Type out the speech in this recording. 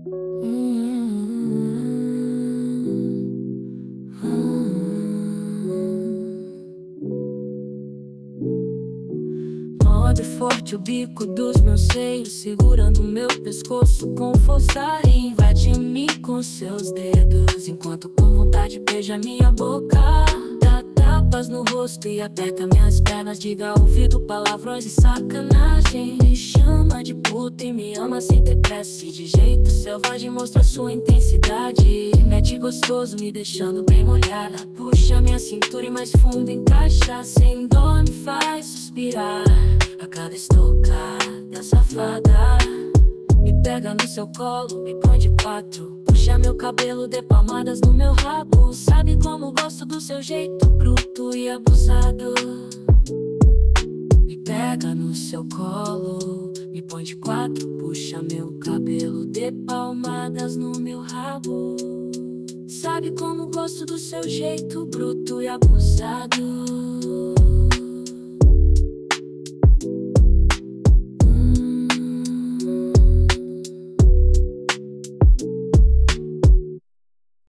Morde forte o bico dos meus seios, segurando meu pescoço com força. E invade-me com seus dedos, enquanto com vontade beija minha boca. Dá tapas no rosto e aperta minhas pernas. Diga ao ouvido palavrões e sacanagem. Me chama de puta e me ama sem ter pressa. De jeito selvagem mostra sua intensidade. Mete gostoso me deixando bem molhada. Puxa minha cintura e mais fundo encaixa. Sem dó me faz suspirar a cada estocada safada. Me pega no seu colo, me põe de quatro. Puxa meu cabelo, dê palmadas no meu rabo. Sabe como gosto do seu jeito bruto e abusado. Me pega no seu colo, me põe de quatro. Puxa meu cabelo, dê palmadas no meu rabo. Sabe como gosto do seu jeito bruto e abusado.